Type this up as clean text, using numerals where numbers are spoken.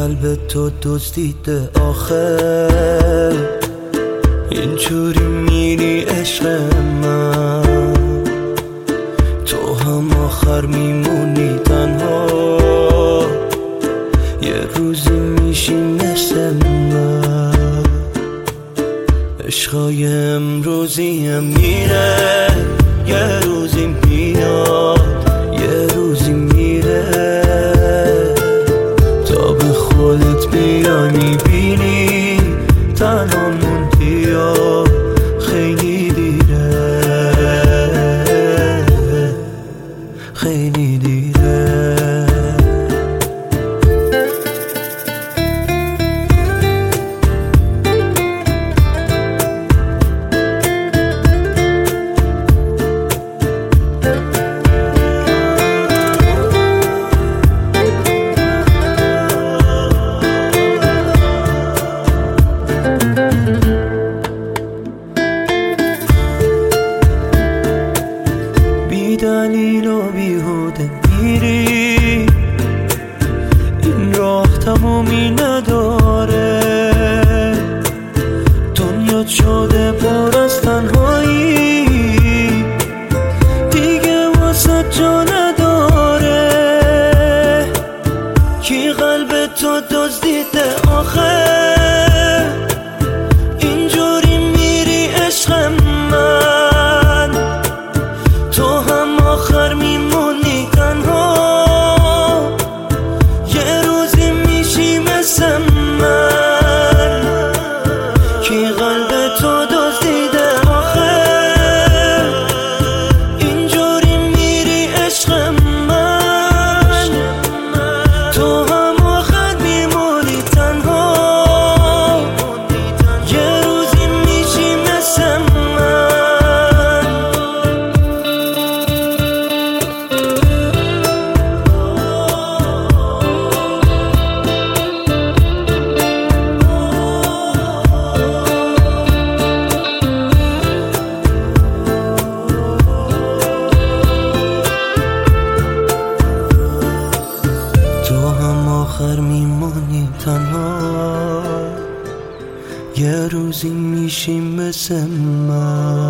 قلب تو دزدیده آخه اینجوری میری عشق من، تو هم آخر میمونی تنها، یه روزی میشی مثل من. عشقای امروزیم میره، یه روزی میاد، یه روزی میره، تا به خودت بیای میبینی تنها موندی یا خیلی دیره، خیلی دیره. بی دلیل و بیهوده میری، این راه تمومی نداره، دنیا شده پر از تنهایی، دیگه واسه جا نداره. کی قلب تو دزدیده آخه اینجوری میری عشق من، تو هم آخر میمونی تنها، یه روزی میشی مثل من. کی قلب تو دزدیده آخه اینجوری میری عشق من، تو هم آخر میمونی تنها، یه روزی میشی مثل من. تو هم آخر میمونی تنها، یه روزی میشی مثل من.